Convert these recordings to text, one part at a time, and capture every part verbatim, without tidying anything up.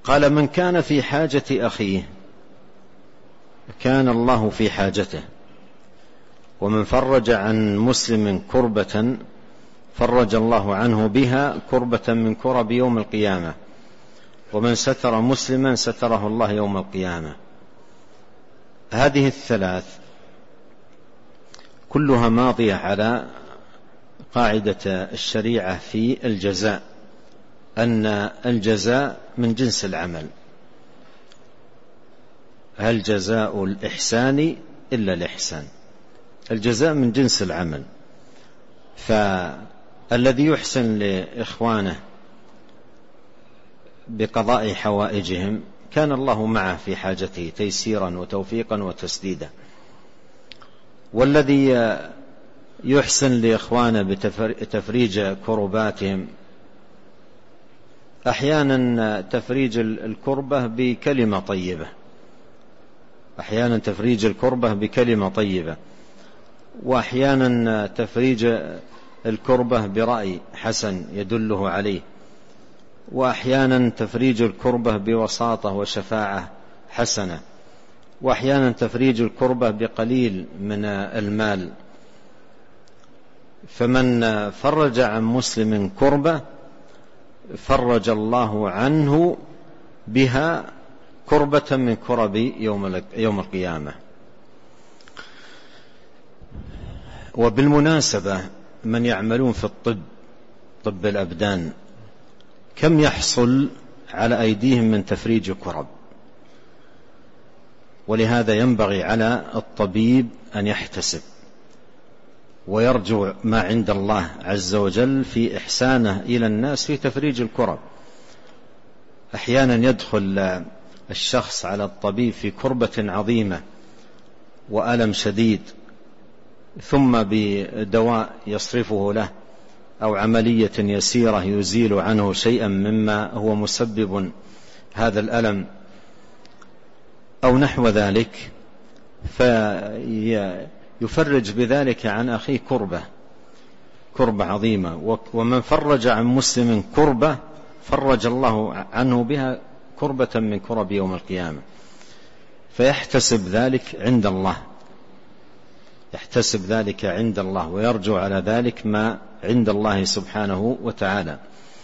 قال: من كان في حاجة أخيه كان الله في حاجته، ومن فرج عن مسلم كربة فرج الله عنه بها كربة من كرب يوم القيامة، ومن ستر مسلما ستره الله يوم القيامة. هذه الثلاث كلها ماضية على قاعدة الشريعة في الجزاء، أن الجزاء من جنس العمل، هل جزاء الإحسان إلا الإحسان، الجزاء من جنس العمل. فالذي يحسن لإخوانه بقضاء حوائجهم كان الله معه في حاجته تيسيرا وتوفيقا وتسديدا، والذي يحسن لإخوانه بتفريج كرباتهم أحيانا تفريج الكربة بكلمة طيبة، أحيانا تفريج الكربة بكلمة طيبة، وأحيانا تفريج الكربة برأي حسن يدله عليه، وأحيانا تفريج الكربة بوساطة وشفاعة حسنة، وأحيانا تفريج الكربة بقليل من المال. فمن فرج عن مسلم كربة فرج الله عنه بها كربة من كرب يوم القيامة. وبالمناسبة من يعملون في الطب، طب الأبدان، كم يحصل على أيديهم من تفريج كرب؟ ولهذا ينبغي على الطبيب أن يحتسب ويرجو ما عند الله عز وجل في إحسانه إلى الناس في تفريج الكرب. أحيانا يدخل الشخص على الطبيب في كربة عظيمة وألم شديد، ثم بدواء يصرفه له أو عملية يسيرة يزيل عنه شيئا مما هو مسبب هذا الألم أو نحو ذلك، فيفرج بذلك عن أخيه كربة كربة عظيمة. ومن فرج عن مسلم كربة فرج الله عنه بها كربة من كرب يوم القيامة، فيحتسب ذلك عند الله، يحتسب ذلك عند الله ويرجو على ذلك ما عند الله سبحانه وتعالى.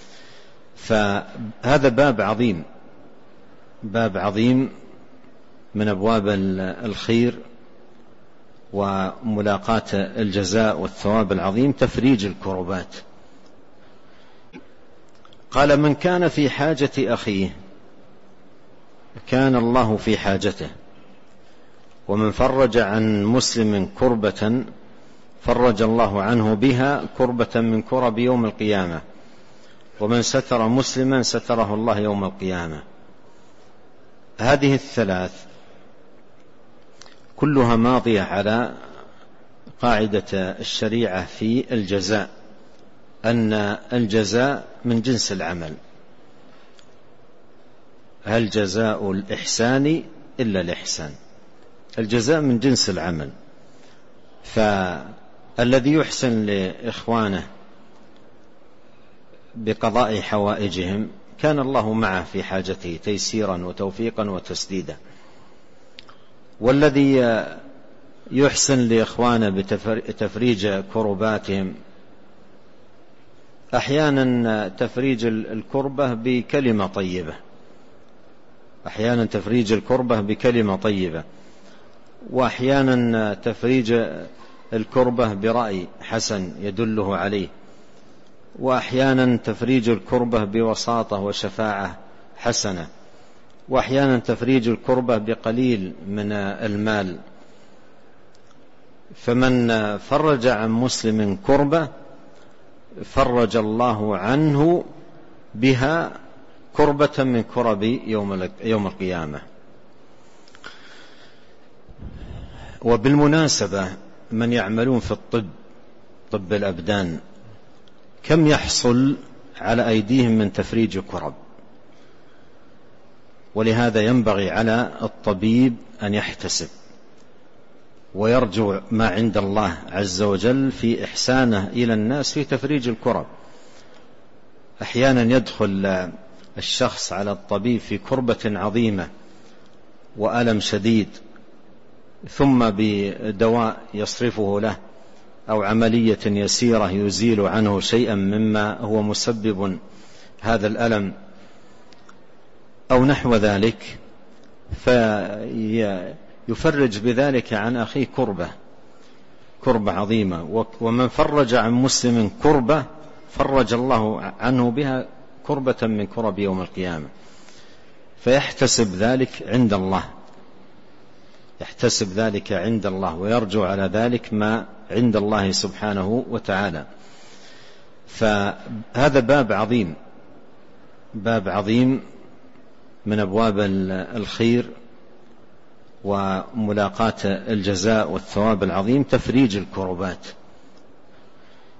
فهذا باب عظيم، باب عظيم من أبواب الخير وملاقاة الجزاء والثواب العظيم، تفريج الكربات. قال: من كان في حاجة أخيه كان الله في حاجته، ومن فرج عن مسلم كربة فرج الله عنه بها كربة من كرب يوم القيامة، ومن ستر مسلما ستره الله يوم القيامة. هذه الثلاث كلها ماضية على قاعدة الشريعة في الجزاء، أن الجزاء من جنس العمل، هل جزاء الإحسان إلا الإحسان، الجزاء من جنس العمل. فالذي يحسن لإخوانه بقضاء حوائجهم كان الله معه في حاجته تيسيرا وتوفيقا وتسديدا، والذي يحسن لإخوانه بتفريج كرباتهم أحيانا تفريج الكربة بكلمة طيبة، أحيانا تفريج الكربة بكلمة طيبة، وأحيانا تفريج الكربة برأي حسن يدله عليه، وأحيانا تفريج الكربة بوساطة وشفاعة حسنة، وأحيانا تفريج الكربة بقليل من المال. فمن فرج عن مسلم كربة فرج الله عنه بها كربة من كرب يوم القيامة. وبالمناسبة من يعملون في الطب، طب الأبدان، كم يحصل على أيديهم من تفريج كرب؟ ولهذا ينبغي على الطبيب أن يحتسب ويرجو ما عند الله عز وجل في إحسانه إلى الناس في تفريج الكرب. أحيانا يدخل الشخص على الطبيب في كربة عظيمة وألم شديد، ثم بدواء يصرفه له أو عملية يسيرة يزيل عنه شيئا مما هو مسبب هذا الألم أو نحو ذلك، فيفرج بذلك عن أخيه كربة كربة عظيمة. ومن فرج عن مسلم كربة فرج الله عنه بها كربة من كرب يوم القيامة، فيحتسب ذلك عند الله يحتسب ذلك عند الله ويرجو على ذلك ما عند الله سبحانه وتعالى. فهذا باب عظيم باب عظيم من أبواب الخير وملاقاة الجزاء والثواب العظيم، تفريج الكربات.